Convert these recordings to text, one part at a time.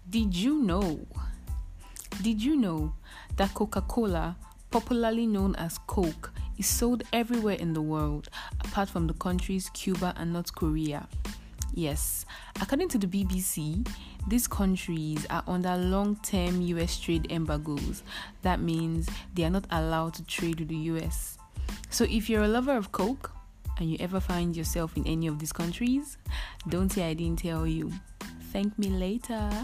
Did you know? Did you know that Coca-Cola, popularly known as Coke, is sold everywhere in the world apart from the countries Cuba and North Korea? Yes, according to the BBC, these countries are under long-term US trade embargoes. That means they are not allowed to trade with the US. So if you're a lover of Coke and you ever find yourself in any of these countries, don't say I didn't tell you. Thank me later.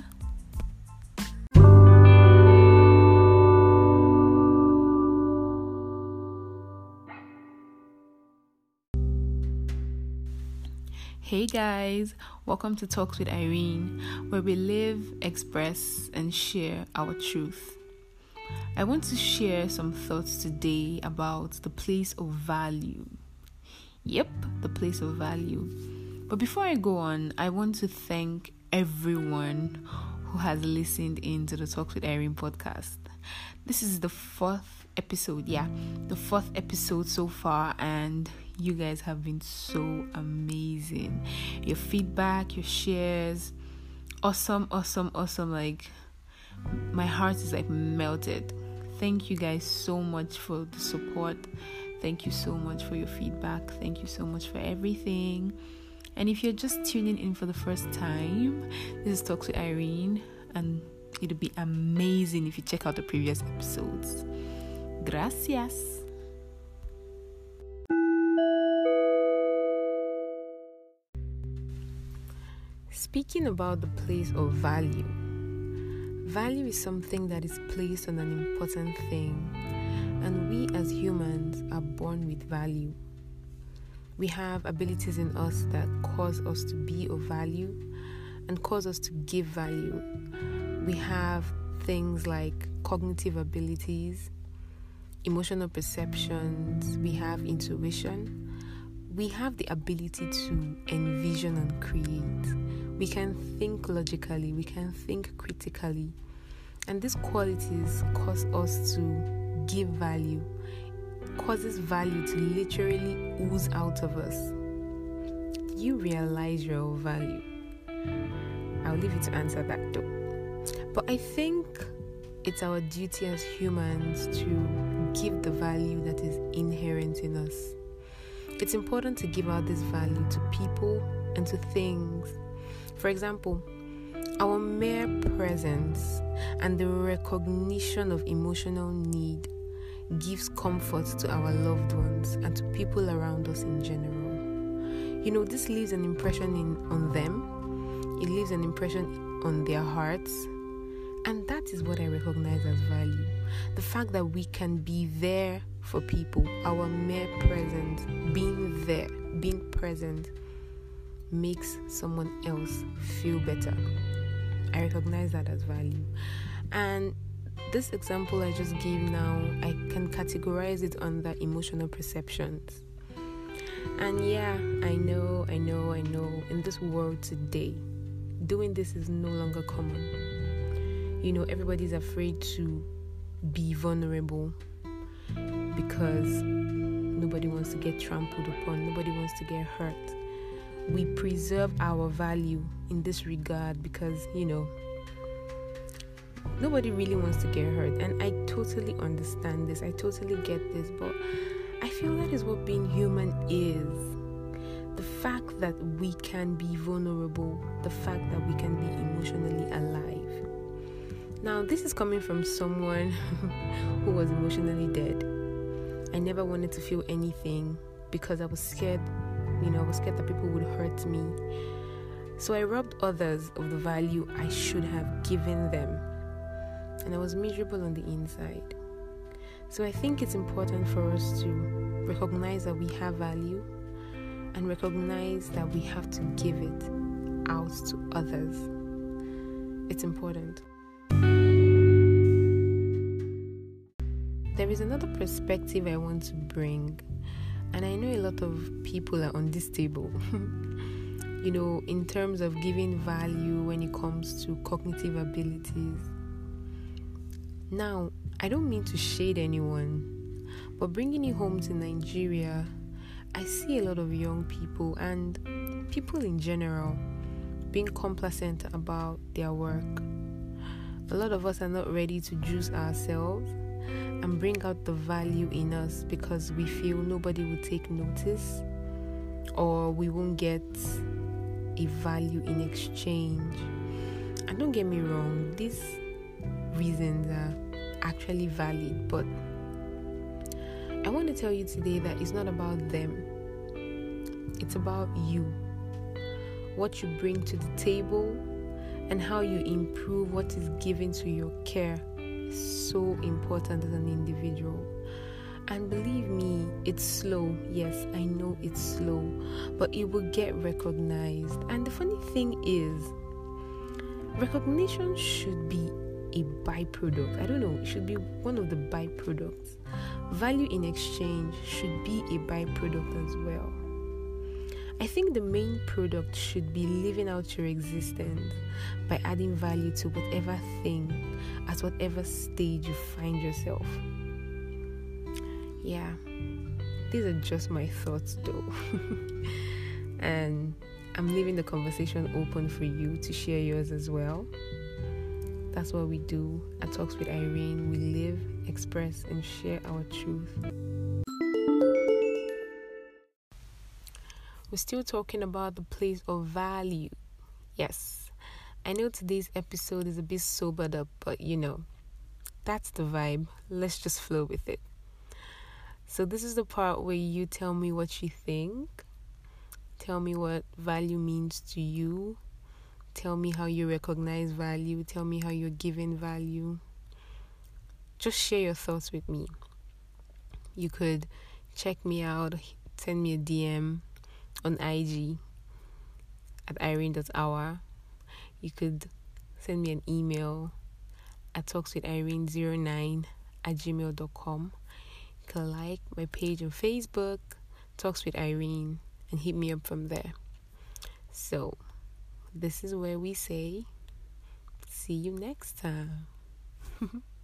Hey guys, welcome to Talks with Irene, where we live, express, and share our truth. I want to share some thoughts today about the place of value. Yep, the place of value. But before I go on, I want to thank everyone who has listened in to the Talks with Irene podcast. This is the fourth episode so far, and you guys have been so amazing. Your feedback, your shares, awesome. Like, my heart is like melted. Thank you guys so much for the support. Thank you so much for your feedback. Thank you so much for everything. And if you're just tuning in for the first time, this is Talks with Irene, and it'll be amazing if you check out the previous episodes. Gracias. Speaking about the place of value, value is something that is placed on an important thing, and we as humans are born with value. We have abilities in us that cause us to be of value and cause us to give value. We have things like cognitive abilities, emotional perceptions, we have intuition, we have the ability to envision and create. We can think logically, we can think critically, and these qualities cause us to give value, causes value to literally ooze out of us. Do you realize your value? I'll leave you to answer that though. But I think it's our duty as humans to give the value that is inherent in us. It's important to give out this value to people and to things. For example, our mere presence and the recognition of emotional need gives comfort to our loved ones and to people around us in general. This leaves an impression on them. It leaves an impression on their hearts. And that is what I recognize as value. The fact that we can be there for people, our mere presence, being there, being present, makes someone else feel better. I recognize that as value. And this example I just gave now, I can categorize it under emotional perceptions. And yeah, I know, in this world today, doing this is no longer common. Everybody's afraid to be vulnerable because nobody wants to get trampled upon, nobody wants to get hurt. We preserve our value in this regard because, nobody really wants to get hurt. And I totally understand this. I totally get this. But I feel that is what being human is. The fact that we can be vulnerable. The fact that we can be emotionally alive. Now, this is coming from someone who was emotionally dead. I never wanted to feel anything because I was scared. I was scared that people would hurt me. So I robbed others of the value I should have given them. And I was miserable on the inside. So I think it's important for us to recognize that we have value and recognize that we have to give it out to others. It's important. There is another perspective I want to bring, and I know a lot of people are on this table. In terms of giving value when it comes to cognitive abilities. Now, I don't mean to shade anyone, but bringing it home to Nigeria, I see a lot of young people and people in general being complacent about their work, A lot of us are not ready to juice ourselves and bring out the value in us because we feel nobody will take notice or we won't get a value in exchange. And don't get me wrong, these reasons are actually valid, but I want to tell you today that it's not about them. It's about you, what you bring to the table, and how you improve what is given to your care is so important as an individual. And believe me, it's slow. Yes, I know it's slow, but it will get recognized. And the funny thing is, recognition should be a byproduct. I don't know, it should be one of the byproducts. Value in exchange should be a byproduct as well. I think the main product should be living out your existence by adding value to whatever thing, at whatever stage you find yourself. Yeah, these are just my thoughts though. And I'm leaving the conversation open for you to share yours as well. That's what we do at Talks with Irene. We live, express, and share our truth. We're still talking about the place of value. Yes, I know today's episode is a bit sobered up, but that's the vibe. Let's just flow with it. So this is the part where you tell me what you think. Tell me what value means to you. Tell me how you recognize value. Tell me how you're giving value. Just share your thoughts with me. You could check me out, send me a DM on IG at irene.hour. You could send me an email at talkswithirene09@gmail.com. You can like my page on Facebook, Talks with Irene, and hit me up from there. So, this is where we say, see you next time.